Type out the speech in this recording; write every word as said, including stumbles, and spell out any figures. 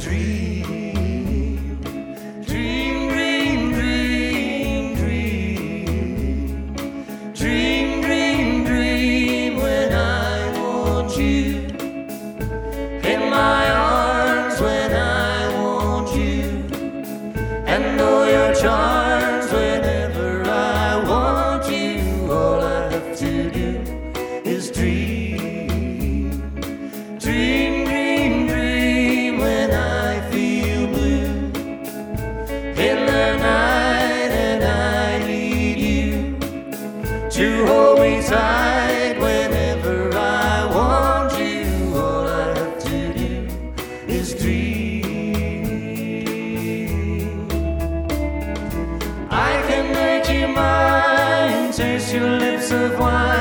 dream, dream, dream, dream, dream, dream, dream, dream when I want you in my arms, when I want you, and all your charms whenever I want you. All I have to do is dream, dream, dream, dream when I feel blue in the night, and I need you to hold me tight whenever I want you. All I have to do is dream. I can make you mine, taste your lips of wine.